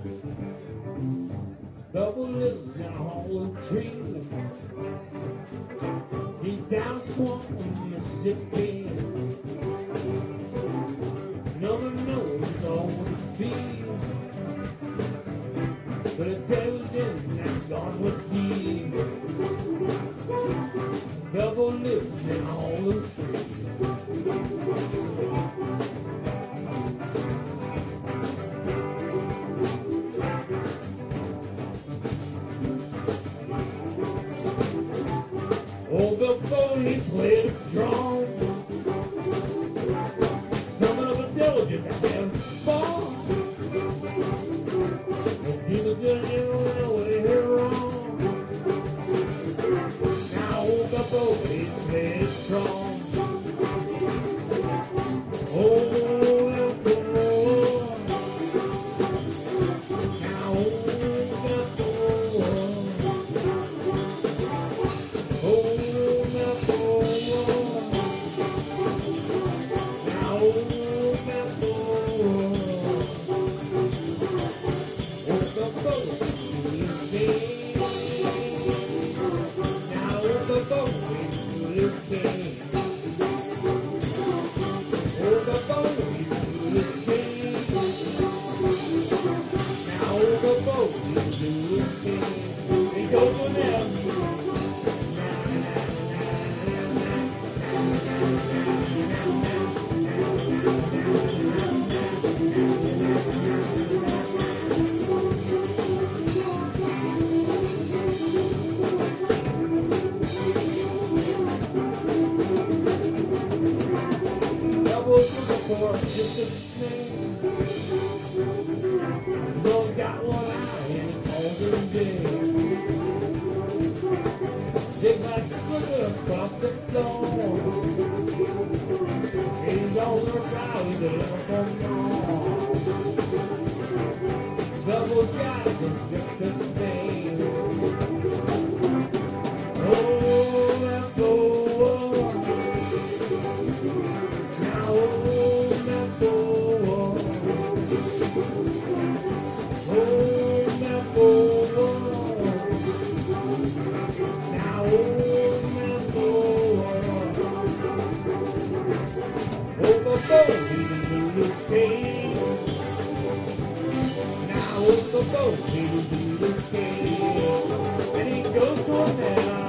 Double lives in a hollow tree. Deep down swamp in Mississippi. No one knows all what it be. But it tells him that God was deep. Double lives in a hollow tree. Oh, the phone, he played a drum. Something of a diligent to have fun. The demons didn't know what they hear wrong. Now, oh, the phone, he played a drum. Oh, the phone. Now, oh, the phone. Oh, just a snake. Lord got one eye and he calls her dead. Dig like sugar across the floor. He's all around, he's a little more. Double got just a snake. Oh, that boy. Now, oh, that boy. Oh, that boy. Now, oh, that boy. Oh, the boy, he's a king. Now, oh, the boy, he's a king. And he goes to a man.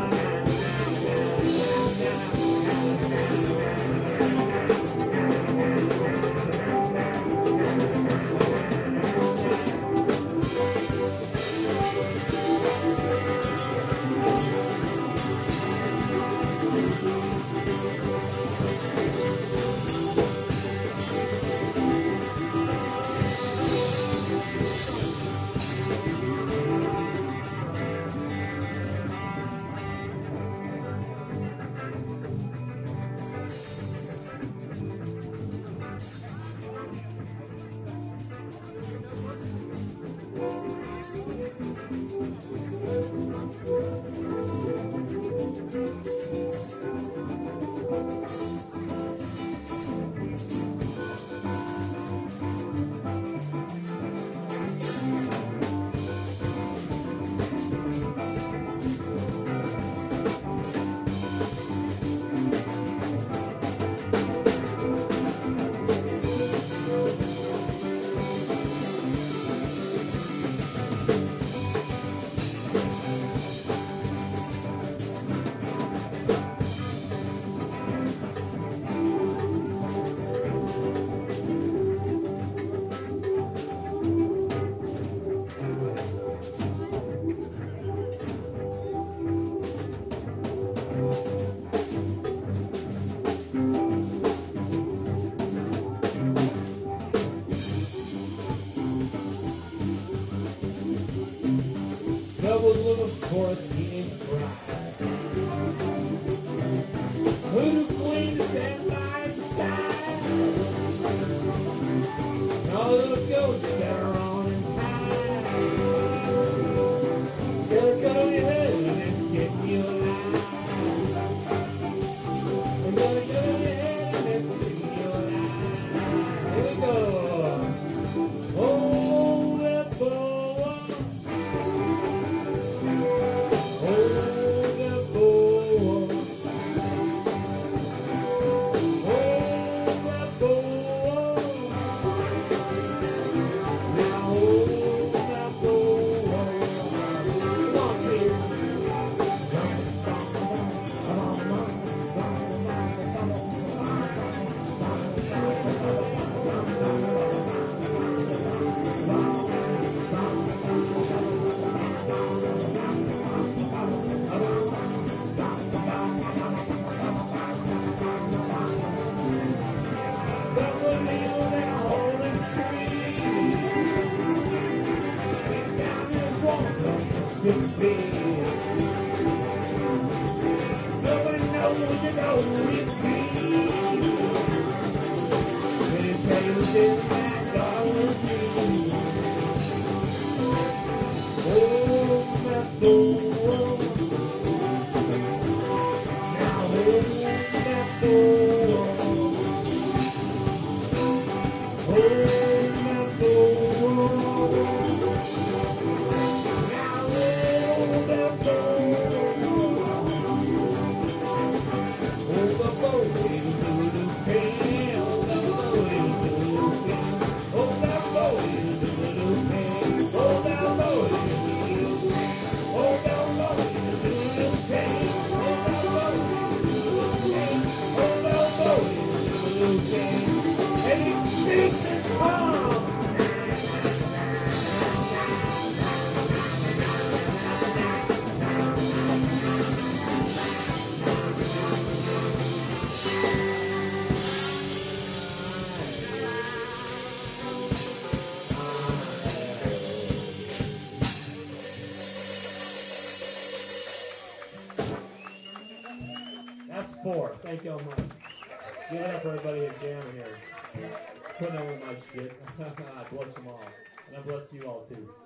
Double little chorus teenage bride. Who's the queen to stand by his side? And all the little ghosts that are on in time. They'll cut on your head and then skin you alive. They're gonna cut on your head and then skin you alive. Here we go. Oh, that boy. to be. No one knows you know it's me. When it tells you that God was me. Oh, my soul. Now hold that door. Hold my soul. Now hold that door. Hold the boat into the pain. Hold the boat into the pain. Hold that boat into the pain. Hold that boat into the pain. Hold that boat into the pain. Hold that boat into the pain. Hold that boat into the pain. And it sinks and falls. That's 4. Thank y'all much. Give it up for everybody who's jamming here. Putting up with my shit. I bless them all. And I bless you all too.